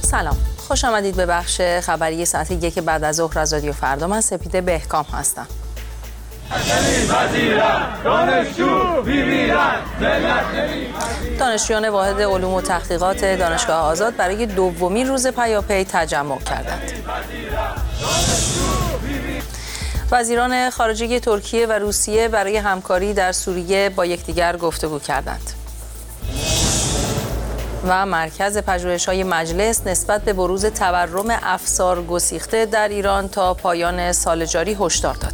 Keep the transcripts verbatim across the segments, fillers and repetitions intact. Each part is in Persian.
سلام، خوش آمدید به بخش خبری ساعت یک بعد از ظهر از رادیو فردا. من سپیده بهکام هستم. دانشجویان واحد علوم و تحقیقات دانشگاه آزاد برای دومین روز پیاپی تجمع کردند. وزیران خارجه ترکیه و روسیه برای همکاری در سوریه با یکدیگر گفتگو کردند. و مرکز پژوهش‌های مجلس نسبت به بروز تورم افسار گسیخته در ایران تا پایان سال جاری هشدار داد.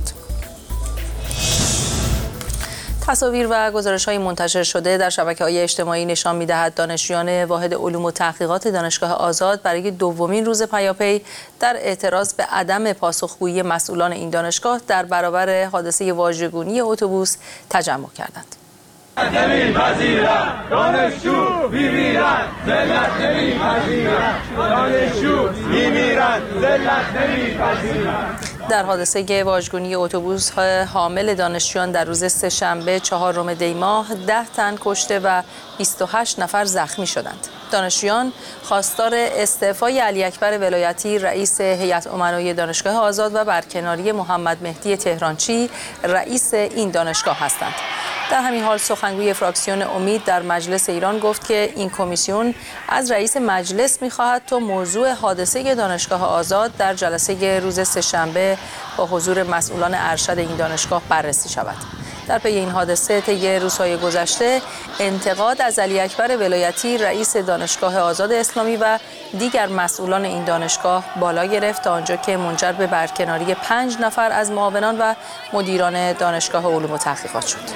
تصاویر و گزارش‌های منتشر شده در شبکه‌های اجتماعی نشان می‌دهد دانشجویان واحد علوم و تحقیقات دانشگاه آزاد برای دومین روز پیاپی در اعتراض به عدم پاسخگویی مسئولان این دانشگاه در برابر حادثه واژگونی اتوبوس تجمع کردند. نمی‌پذیرم دانشجو می‌میرند ذلت نمی‌پذیرم دانشجو می‌میرند ذلت نمی‌پذیرم. در حادثه واژگونی اتوبوس حامل دانشجویان در روز سه‌شنبه چهارم دی ماه ده تن کشته و بیست و هشت نفر زخمی شدند. دانشجویان خواستار استعفای علی اکبر ولایتی رئیس هیئت امنای دانشگاه آزاد و برکناری محمد مهدی تهرانچی رئیس این دانشگاه هستند. در همین حال سخنگوی فراکسیون امید در مجلس ایران گفت که این کمیسیون از رئیس مجلس می‌خواهد تا موضوع حادثه دانشگاه آزاد در جلسه روز سه‌شنبه با حضور مسئولان ارشد این دانشگاه بررسی شود. در پی این حادثه طی روزهای گذشته انتقاد از علی اکبر ولایتی رئیس دانشگاه آزاد اسلامی و دیگر مسئولان این دانشگاه بالا گرفت تا آنجا که منجر به برکناری پنج نفر از معاونان و مدیران دانشگاه علوم و تحقیقات شد.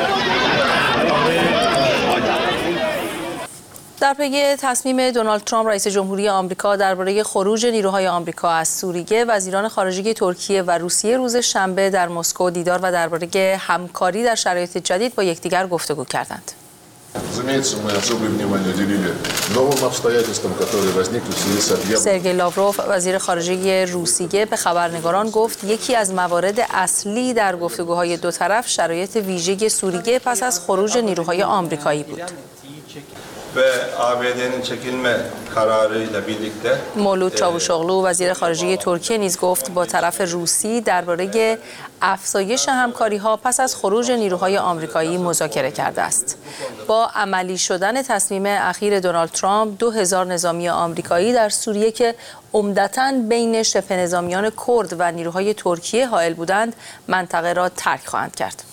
در پی تصمیم دونالد ترامپ رئیس جمهوری آمریکا درباره خروج نیروهای آمریکا از سوریه، وزیران خارجه ترکیه و روسیه روز شنبه در مسکو دیدار و درباره همکاری در شرایط جدید با یکدیگر گفتگو کردند. سرگئی لاوروف وزیر خارجه روسیه به خبرنگاران گفت یکی از موارد اصلی در گفتگوهای دو طرف شرایط ویژه سوریه پس از خروج نیروهای آمریکایی بود. مولود چاوشوغلو وزیر خارجه ترکیه نیز گفت با طرف روسی درباره افزایش همکاری‌ها پس از خروج نیروهای آمریکایی مذاکره کرده است. با عملی شدن تصمیم اخیر دونالد ترامپ دو هزار نظامی آمریکایی در سوریه که عمدتاً بین شبه نظامیان کرد و نیروهای ترکیه حائل بودند منطقه را ترک خواهند کرد.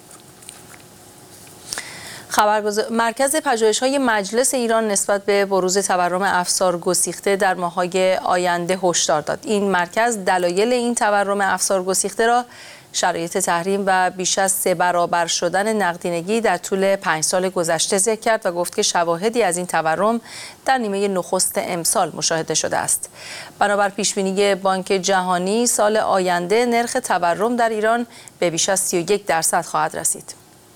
خبرگزار مرکز پژوهش‌های مجلس ایران نسبت به بروز تورم افسار گسیخته در ماه‌های آینده هشدار داد. این مرکز دلایل این تورم افسار گسیخته را شرایط تحریم و بیش از سه برابر شدن نقدینگی در طول پنج سال گذشته ذکر کرد و گفت که شواهدی از این تورم در نیمه نخست امسال مشاهده شده است. بنابر پیشبینی بانک جهانی سال آینده نرخ تورم در ایران به بیش از سی و یک درصد خواهد رسید.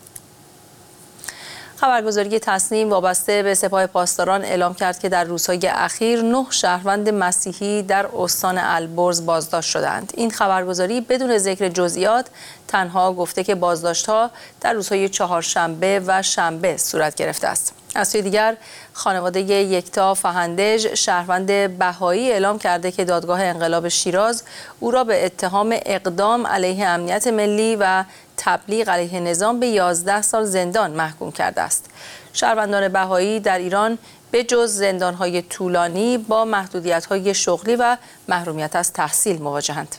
خبرگزاری تصنیم وابسته به سپاه پاسداران اعلام کرد که در روزهای اخیر نه شهروند مسیحی در استان البرز بازداشت شدند. این خبرگزاری بدون ذکر جزئیات تنها گفته که بازداشت‌ها در روزهای چهارشنبه و شنبه صورت گرفته است. از سوی دیگر خانواده یکتا فهندج شهروند بهایی اعلام کرده که دادگاه انقلاب شیراز او را به اتهام اقدام علیه امنیت ملی و تبلیغ علیه نظام به یازده سال زندان محکوم کرده است. شهروندان بهایی در ایران به جز زندان‌های طولانی با محدودیت‌های شغلی و محرومیت از تحصیل مواجهند.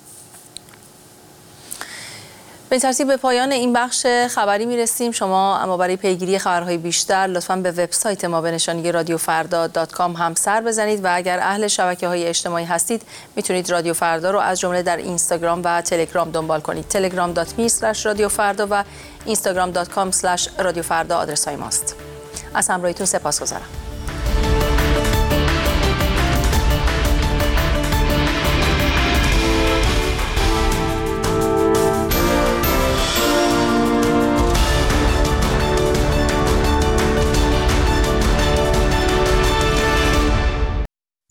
به این ترتیب به پایان این بخش خبری میرسیم. شما اما برای پیگیری خبرهای بیشتر لطفاً به وبسایت ما به نشانی رادیو فردا دات کام هم سر بزنید و اگر اهل شبکه‌های اجتماعی هستید میتونید رادیو فردا رو از جمله در اینستاگرام و تلگرام دنبال کنید. تلگرام دات می اسلش رادیو فردا و اینستاگرام دات کام اسلش رادیو فردا آدرس‌های ماست. از همراهیتون سپاسگزارم.